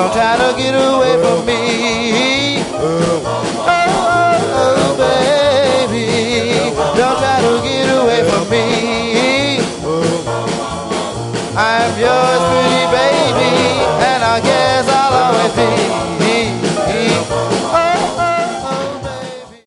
Don't try to get away from me. Oh, oh, oh, baby. Don't try to get away from me. I'm yours, pretty baby, and I guess I'll always be.